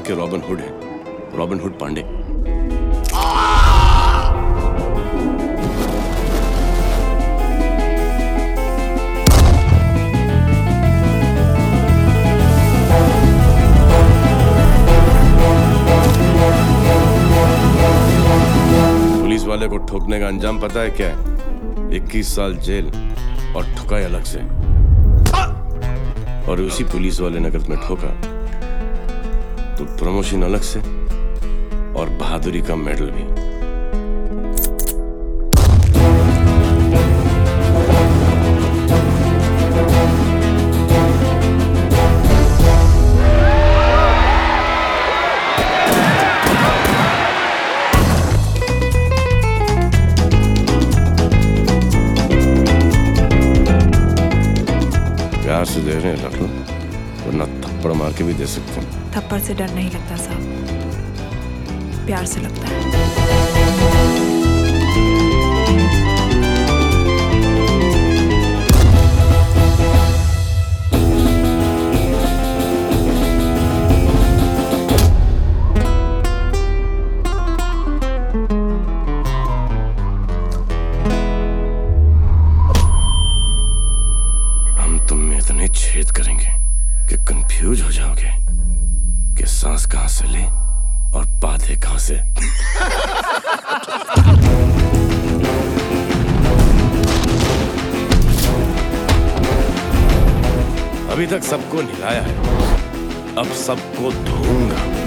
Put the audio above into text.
के Robin Hood हैं, Robin Hood Pandey. Police वाले को ठोकने का अंजाम पता है क्या है? 21 साल जेल और ठुकाई अलग से। और उसी पुलिस वाले ने अगर तुम्हें ठोका तो प्रमोशन अलग से और बहादुरी का मेडल भी। प्यार से दे रहे हैं रख लो, वरना थप्पड़ मार के भी दे सकते हैं। थप्पड़ से डर नहीं लगता साहब, प्यार से लगता है। तुम में इतने छेद करेंगे कि कंफ्यूज हो जाओगे कि सांस कहां से ले और बाधे कहां से। अभी तक सबको नहलाया है, अब सबको धोऊंगा।